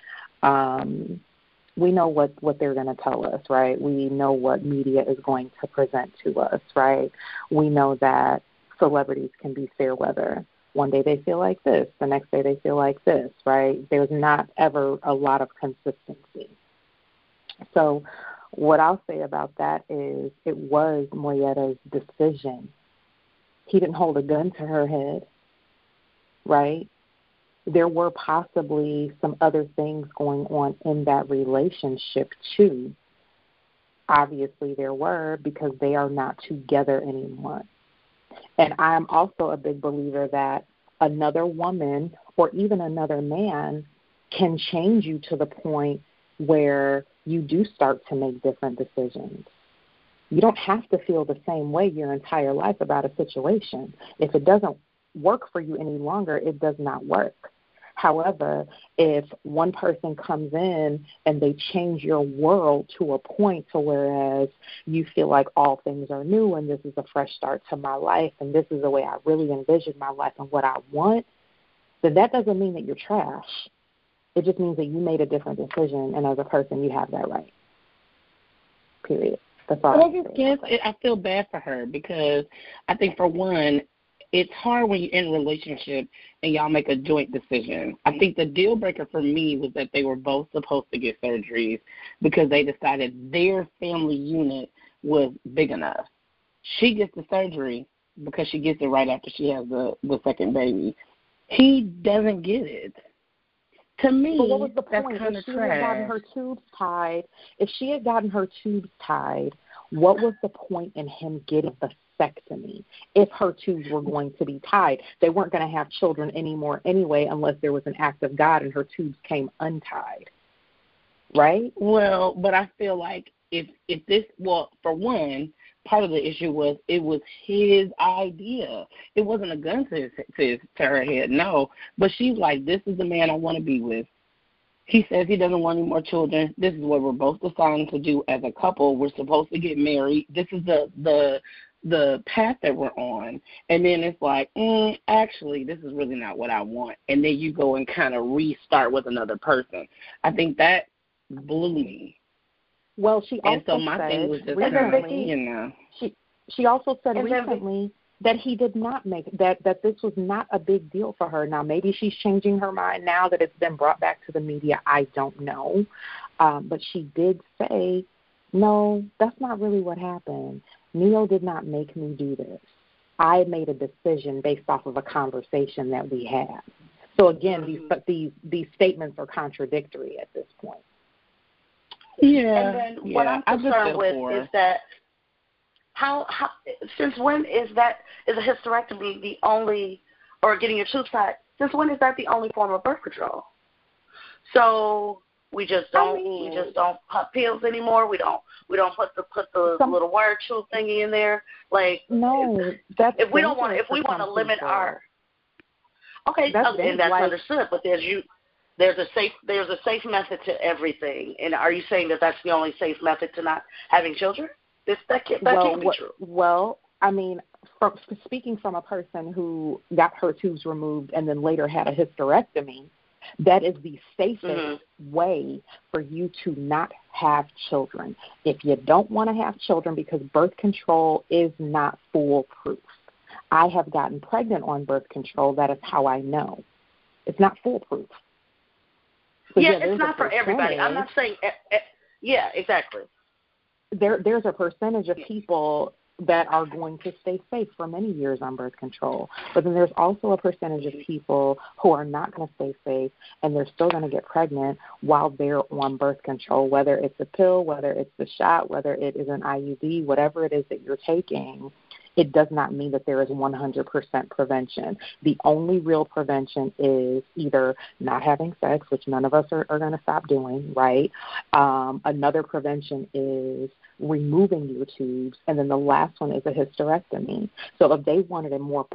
we know what they're going to tell us, right? We know what media is going to present to us, right? We know that celebrities can be fair weather. One day they feel like this, the next day they feel like this, right? There's not ever a lot of consistency. So what I'll say about that is it was Moyetta's decision. He didn't hold a gun to her head, right? There were possibly some other things going on in that relationship too. Obviously there were, because they are not together anymore. And I'm also a big believer that another woman or even another man can change you to the point where you do start to make different decisions. You don't have to feel the same way your entire life about a situation. If it doesn't work for you any longer, it does not work. However, if one person comes in and they change your world to a point to whereas you feel like all things are new and this is a fresh start to my life and this is the way I really envision my life and what I want, then that doesn't mean that you're trash. It just means that you made a different decision, and as a person, you have that right. Period. That's all. I feel bad for her because I think, for one, it's hard when you're in a relationship and y'all make a joint decision. I think the deal breaker for me was that they were both supposed to get surgeries because they decided their family unit was big enough. She gets the surgery because she gets it right after she has the second baby. He doesn't get it. To me, but what was the that's point? kind If of she had gotten her tubes tied, what was the point in him getting the vasectomy if her tubes were going to be tied? They weren't going to have children anymore anyway unless there was an act of God and her tubes came untied, right? Well, but I feel like if this, well, for one, part of the issue was it was his idea. It wasn't a gun to her head, no. But she's like, this is the man I want to be with. He says he doesn't want any more children. This is what we're both deciding to do as a couple. We're supposed to get married. This is the path that we're on. And then it's like, actually, this is really not what I want. And then you go and kind of restart with another person. I think that blew me. Well, she also so my said thing was just recently, she also said recently that he did not make that this was not a big deal for her. Now, maybe she's changing her mind now that it's been brought back to the media. I don't know. But she did say, no, that's not really what happened. Neo did not make me do this. I made a decision based off of a conversation that we had. So, again, these statements are contradictory at this point. Yeah. And then what I'm concerned with is that how since when is a hysterectomy the only, or getting your tubes tied, since when is that the only form of birth control? So we just don't pop pills anymore. We don't put the little wire tube thingy in there. Like, no, that's if we want to limit our and that's understood. But there's a safe method to everything. And are you saying that that's the only safe method to not having children? That can't be true. Well, I mean, speaking from a person who got her tubes removed and then later had a hysterectomy, that is the safest way for you to not have children. If you don't want to have children, because birth control is not foolproof. I have gotten pregnant on birth control. That is how I know. It's not foolproof. So, it's not for everybody. I'm not saying exactly. There's a percentage of people that are going to stay safe for many years on birth control. But then there's also a percentage of people who are not going to stay safe, and they're still going to get pregnant while they're on birth control, whether it's a pill, whether it's the shot, whether it is an IUD, whatever it is that you're taking. It does not mean that there is 100% prevention. The only real prevention is either not having sex, which none of us are going to stop doing, right? Another prevention is removing your tubes, and then the last one is a hysterectomy. So if they wanted a more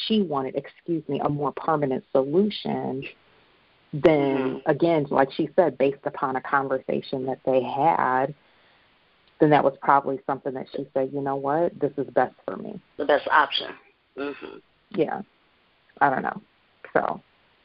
permanent solution, then again, like she said, based upon a conversation that they had, then that was probably something that she said, you know what, this is best for me. The best option. Yeah. I don't know. So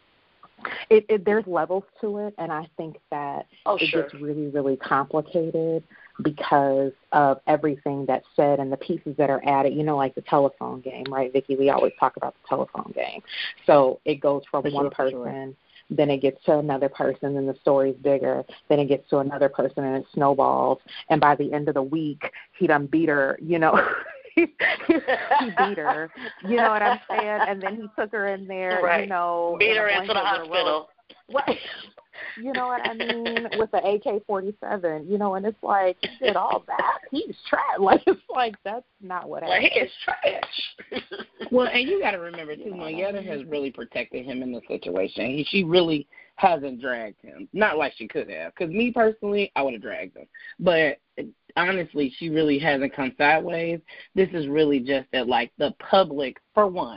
there's levels to it, and I think that gets really, really complicated because of everything that's said and the pieces that are added, like the telephone game, right, Vicki? We always talk about the telephone game. So it goes from one person, then it gets to another person, then the story's bigger, then it gets to another person, and it snowballs. And by the end of the week, he done beat her, he beat her, you know what I'm saying? And then he took her in there, beat her into the hospital. Right. You know what I mean? With the AK-47, and it's like, he did all that. He's trash. Like, it's like, that's not what happened. He is trash. Well, and you got to remember, too, Mayetta has really protected him in this situation. She really hasn't dragged him. Not like she could have. Because me, personally, I would have dragged him. But honestly, she really hasn't come sideways. This is really just that, like, the public, for one,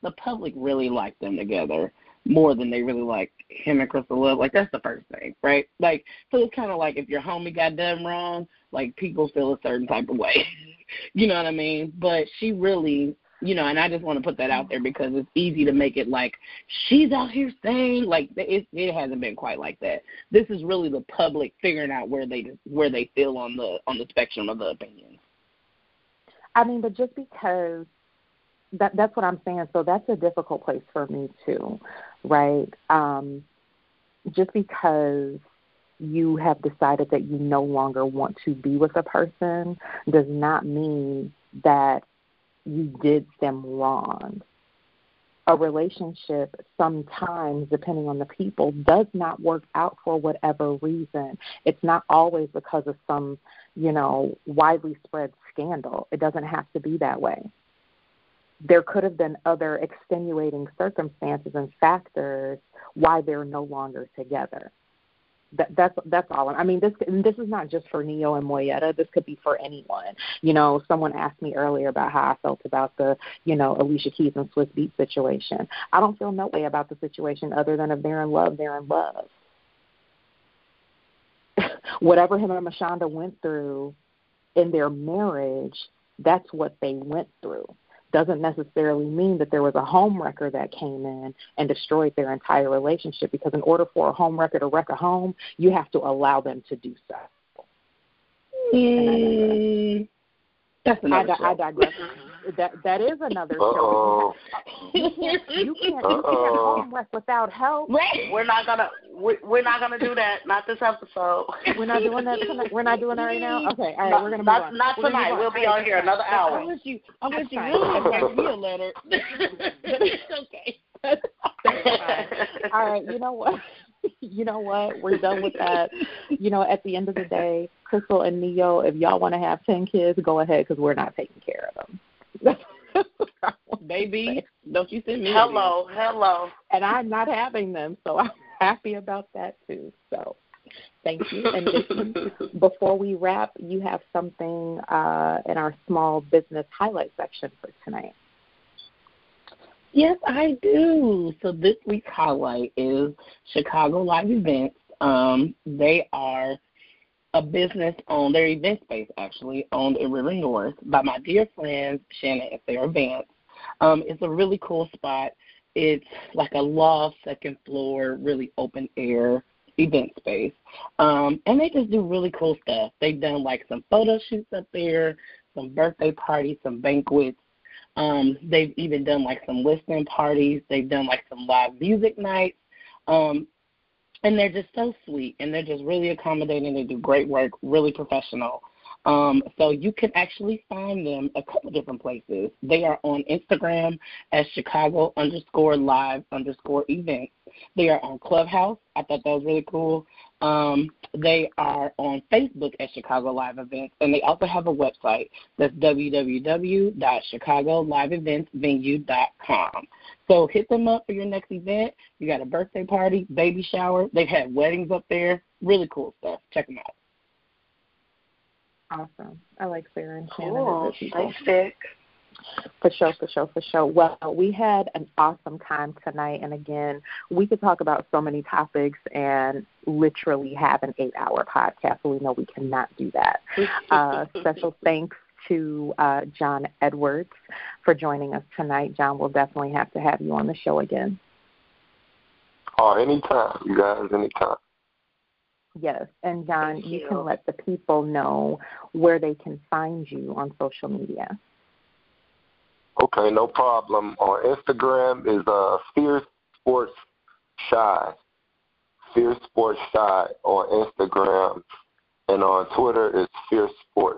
the public really like them together more than they really like him and Crystal Love. Like, that's the first thing, right? Like, so it's kind of like if your homie got done wrong, like, people feel a certain type of way. You know what I mean? But she really, and I just want to put that out there because it's easy to make it like she's out here saying, like, it hasn't been quite like that. This is really the public figuring out where they feel on the spectrum of the opinions. I mean, but just because that's what I'm saying. So that's a difficult place for me too, right? Just because you have decided that you no longer want to be with a person does not mean that you did them wrong. A relationship sometimes, depending on the people, does not work out for whatever reason. It's not always because of some, widely spread scandal. It doesn't have to be that way. There could have been other extenuating circumstances and factors why they're no longer together. That's all. I mean, this is not just for Neo and Moyetta. This could be for anyone. Someone asked me earlier about how I felt about the, Alicia Keys and Swiss Beats situation. I don't feel no way about the situation other than if they're in love, they're in love. Whatever him and Mashonda went through in their marriage, that's what they went through. Doesn't necessarily mean that there was a home wrecker that came in and destroyed their entire relationship, because in order for a home wrecker to wreck a home, you have to allow them to do so. That's another show. I digress. That is another show. You can't home wreck without help. We're not gonna do that. Not this episode. We're not doing that. We're not doing that right now. Okay, all right. We're gonna move on. Not tonight. We'll be on here another hour. I wish you really write me a letter. Okay. That's fine. All right. You know what? We're done with that. At the end of the day, Crystal and Neo, if y'all want to have 10 kids, go ahead, because we're not taking care of them. Baby, don't you send me Hello. And I'm not having them, so I'm happy about that too. So thank you. And listen, before we wrap, you have something in our small business highlight section for tonight. Yes, I do. So this week's highlight is Chicago Live Events. They are a business their event space, actually, owned in River North by my dear friends, Shannon and Sarah Vance. It's a really cool spot. It's like a loft, second floor, really open air event space. And they just do really cool stuff. They've done like some photo shoots up there, some birthday parties, some banquets. They've even done like some listening parties. They've done like some live music nights. And they're just so sweet, and they're just really accommodating. They do great work, really professional. So you can actually find them a couple different places. They are on Instagram as Chicago_live_events. They are on Clubhouse. I thought that was really cool. They are on Facebook as Chicago Live Events, and they also have a website that's www.chicagoliveeventsvenue.com. So hit them up for your next event. You got a birthday party, baby shower. They've had weddings up there. Really cool stuff. Check them out. Awesome. I like Sarah and Shannon. Cool. Stay sick. For sure. Well, we had an awesome time tonight, and again, we could talk about so many topics and literally have an 8-hour podcast, so we know we cannot do that. Special thanks to John Edwards for joining us tonight. John, we'll definitely have to have you on the show again. Anytime, you guys, anytime. Yes, and John, you can let the people know where they can find you on social media. Okay, no problem. On Instagram is Fierce Sports Shy. Fierce Sports Shy on Instagram. And on Twitter is Fierce Sports.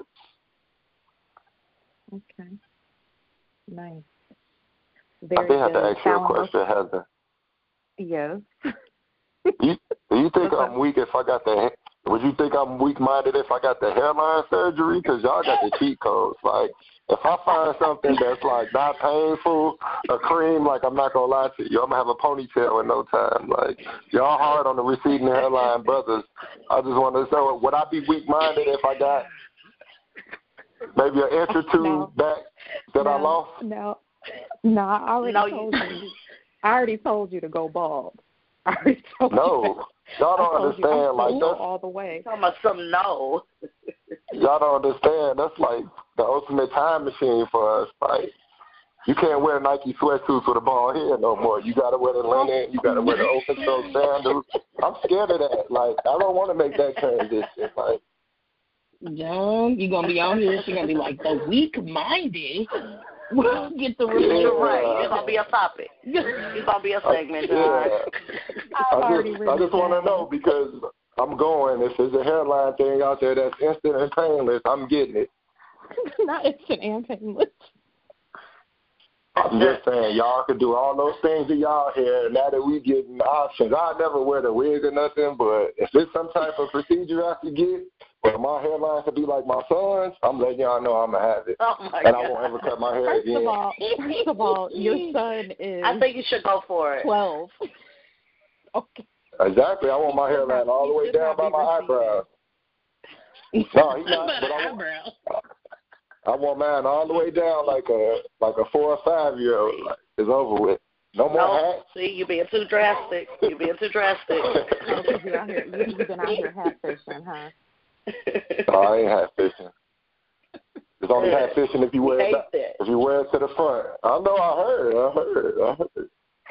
Okay. Nice. I did have to ask you a question, Heather. Yes. Do you think I'm weak if I got the? Would you think I'm weak-minded if I got the hairline surgery? Because y'all got the cheat codes. Like, if I find something that's like not painful, a cream, like I'm not gonna lie to you, I'm gonna have a ponytail in no time. Like, y'all hard on the receding hairline brothers. I just want to know, would I be weak-minded if I got maybe an inch or two back that I lost? No, No, I already told you to go bald. I already told you. No, y'all don't understand. Like that's all the way. Talking about some no. Y'all don't understand. That's like the ultimate time machine for us. Like you can't wear Nike sweatsuits with a bald head no more. You got to wear the linen. You got to wear the open toe sandals. I'm scared of that. Like I don't want to make that transition. Like. John, you're going to be on here. She's going to be like, the weak-minded will get the review. You're right. It's going to be a topic. It's going to be a segment, John. I just want to know because I'm going. If there's a hairline thing out there that's instant and painless, I'm getting it. Not instant and painless. I'm just saying, y'all could do all those things to y'all hair. Now that we getting options, I never wear the wig or nothing, but if there's some type of procedure I could get, where my hairline could be like my son's, I'm letting y'all know I'm going to have it. Oh my and God. I won't ever cut my hair again. First of all, your son is I think you should go for it. 12. Okay. Exactly. I want my hairline all the way down by my eyebrows. No, he's not. But I want mine all the way down like a 4 or 5 year old. Like, it's over with. No more hats. See, you're being too drastic. You've been out here hat fishing, huh? No, I ain't hat fishing. It's only hat fishing if you wear it to the front. I know. I heard.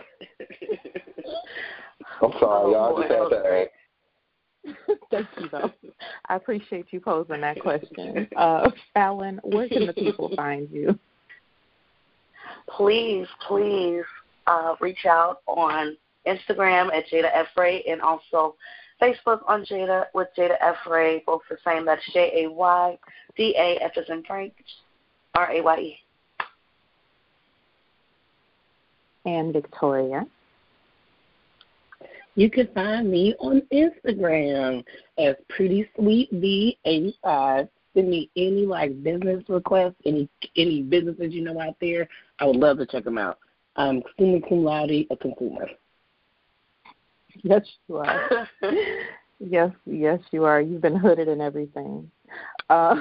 I'm sorry, y'all. I just had to ask. Thank you, though. I appreciate you posing that question. Fallon, where can the people find you? Please reach out on Instagram at Jada F. Ray and also Facebook on Jada with Jada F. Ray, both the same. That's JAYDA, F as in Frank, RAYE. And Victoria. You can find me on Instagram as PrettySweetV85. Send me any business requests, any businesses you know out there. I would love to check them out. I'm summa cum laude, a consumer. Yes, you are. yes, you are. You've been hooded and everything. As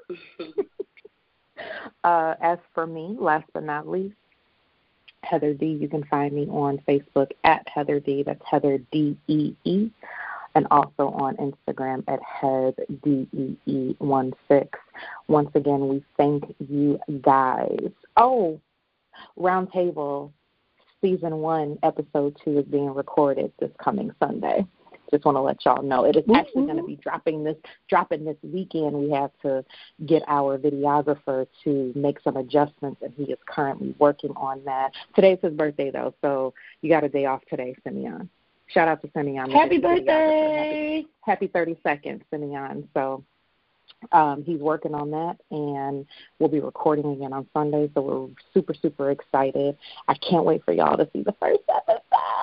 for me, last but not least, Heather D. You can find me on Facebook at Heather D. That's Heather DEE. And also on Instagram at HeadDEE16. Once again, we thank you guys. Oh, Roundtable Season 1, Episode 2 is being recorded this coming Sunday. Just want to let y'all know. It is actually going to be dropping this weekend. We have to get our videographer to make some adjustments, and he is currently working on that. Today's his birthday, though, so you got a day off today, Simeon. Shout out to Simeon. Happy birthday. Happy 32nd, Simeon. So he's working on that, and we'll be recording again on Sunday, so we're super, super excited. I can't wait for y'all to see the first episode.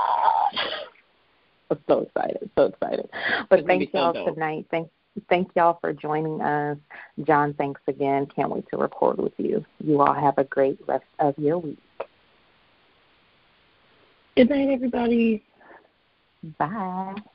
I'm so excited. But thank y'all tonight. Thank y'all for joining us. John, thanks again. Can't wait to record with you. You all have a great rest of your week. Good night, everybody. Bye.